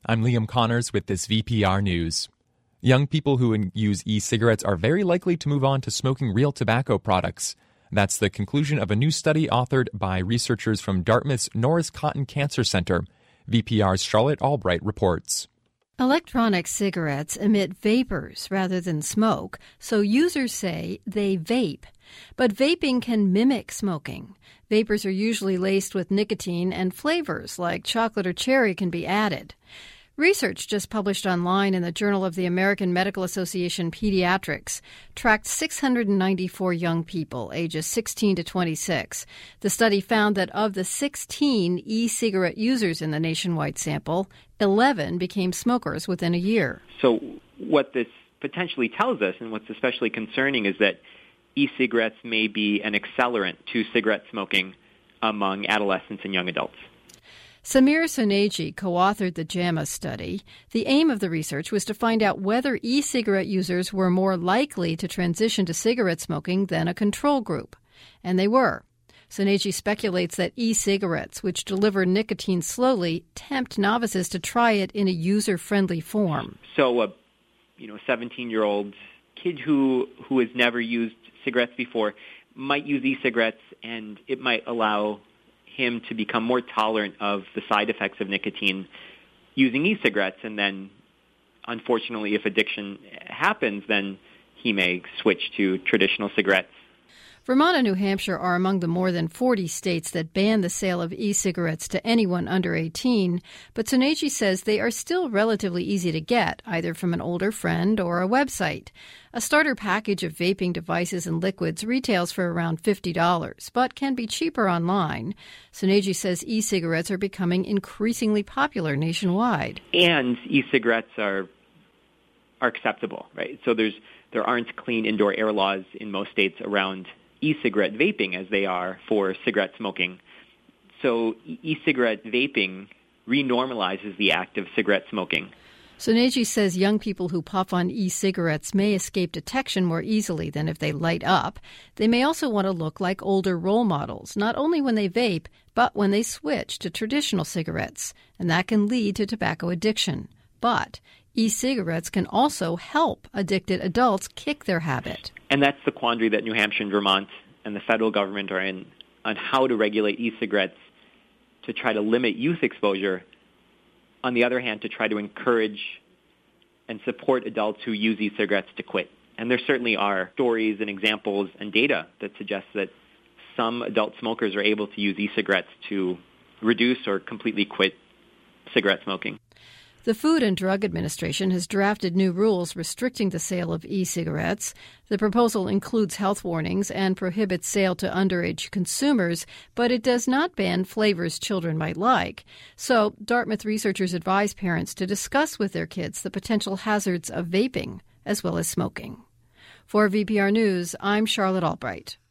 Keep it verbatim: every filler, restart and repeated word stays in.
I'm Liam Connors with this V P R News. Young people who use e-cigarettes are very likely to move on to smoking real tobacco products. That's the conclusion of a new study authored by researchers from Dartmouth's Norris Cotton Cancer Center. V P R's Charlotte Albright reports. Electronic cigarettes emit vapors rather than smoke, so users say they vape. But vaping can mimic smoking. Vapors are usually laced with nicotine, and flavors like chocolate or cherry can be added. Research just published online in the Journal of the American Medical Association Pediatrics tracked six hundred ninety-four young people ages sixteen to twenty-six. The study found that of the sixteen e-cigarette users in the nationwide sample, eleven became smokers within a year. So what this potentially tells us, and what's especially concerning, is that e-cigarettes may be an accelerant to cigarette smoking among adolescents and young adults. Samir Soneji co-authored the JAMA study. The aim of the research was to find out whether e-cigarette users were more likely to transition to cigarette smoking than a control group. And they were. Soneji speculates that e-cigarettes, which deliver nicotine slowly, tempt novices to try it in a user-friendly form. So a you know, seventeen-year-old kid who, who has never used cigarettes before might use e-cigarettes, and it might allow him to become more tolerant of the side effects of nicotine using e-cigarettes. And then, unfortunately, if addiction happens, then he may switch to traditional cigarettes. Vermont and New Hampshire are among the more than forty states that ban the sale of e-cigarettes to anyone under eighteen, but Soneji says they are still relatively easy to get, either from an older friend or a website. A starter package of vaping devices and liquids retails for around fifty dollars, but can be cheaper online. Soneji says e-cigarettes are becoming increasingly popular nationwide. And e-cigarettes are are acceptable, right? So there's there aren't clean indoor air laws in most states around e-cigarette vaping as they are for cigarette smoking. So e-cigarette vaping renormalizes the act of cigarette smoking. Soneji says young people who puff on e-cigarettes may escape detection more easily than if they light up. They may also want to look like older role models, not only when they vape, but when they switch to traditional cigarettes. And that can lead to tobacco addiction. But e-cigarettes can also help addicted adults kick their habit. And that's the quandary that New Hampshire and Vermont and the federal government are in on how to regulate e-cigarettes to try to limit youth exposure. On the other hand, to try to encourage and support adults who use e-cigarettes to quit. And there certainly are stories and examples and data that suggest that some adult smokers are able to use e-cigarettes to reduce or completely quit cigarette smoking. The Food and Drug Administration has drafted new rules restricting the sale of e-cigarettes. The proposal includes health warnings and prohibits sale to underage consumers, but it does not ban flavors children might like. So Dartmouth researchers advise parents to discuss with their kids the potential hazards of vaping as well as smoking. For V P R News, I'm Charlotte Albright.